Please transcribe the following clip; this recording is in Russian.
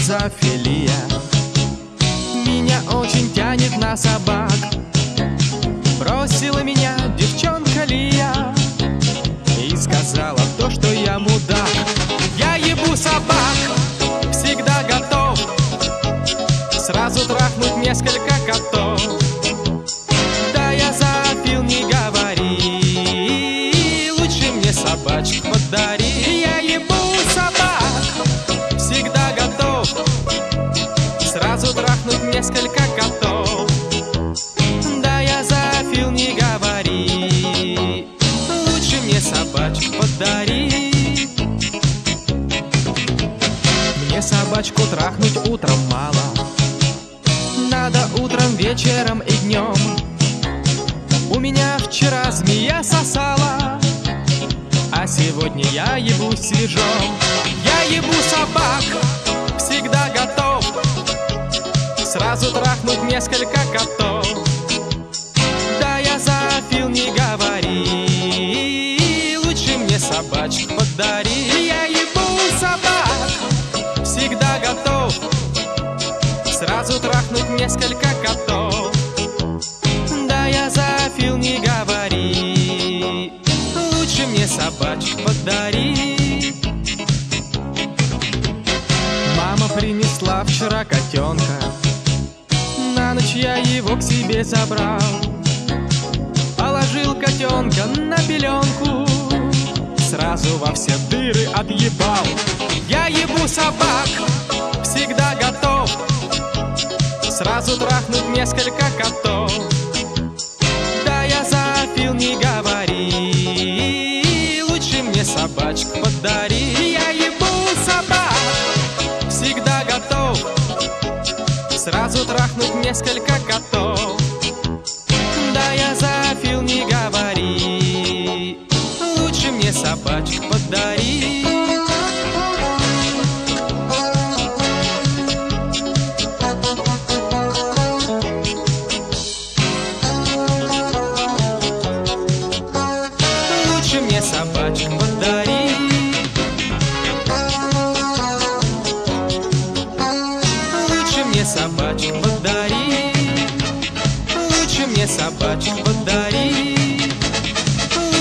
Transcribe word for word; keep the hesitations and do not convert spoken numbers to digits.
зоофилия. Меня очень тянет на собак. Бросила меня девчонка Лия и сказала то, что я мудак. Я ебу собак, всегда готов сразу трахнуть несколько котов. Да я зоофил, не говори, лучше мне собачку подари. Я ебу собак, всегда готов сразу трахнуть несколько котов. Да я зоофил, не говори, лучше мне собачку подари. Мне собачку трахнуть утром мало, надо утром, вечером и днем. У меня вчера змея сосала, а сегодня я ебусь свежом. Я ебу собак, всегда готов сразу трахнуть несколько котов. Да я зоофил, не говори, лучше мне собачку подари. Я ебу собак, всегда готов сразу трахнуть несколько котов. Да я зоофил, не говори, лучше мне собачку подари. Мама принесла вчера котенка, на ночь я его к себе забрал. Положил котенка на пеленку, сразу во все дыры отъебал. Я ебу собак, всегда готов сразу трахнуть несколько котов. Да я зоофил, не говори, лучше мне собачку подари. Я ебу собак, всегда готов сразу трахнуть несколько котов. Да я зоофил, не говори, лучше мне собачку подари. Лучше мне собачку подари. Лучше мне собачку подари. Лучше мне собачку подари.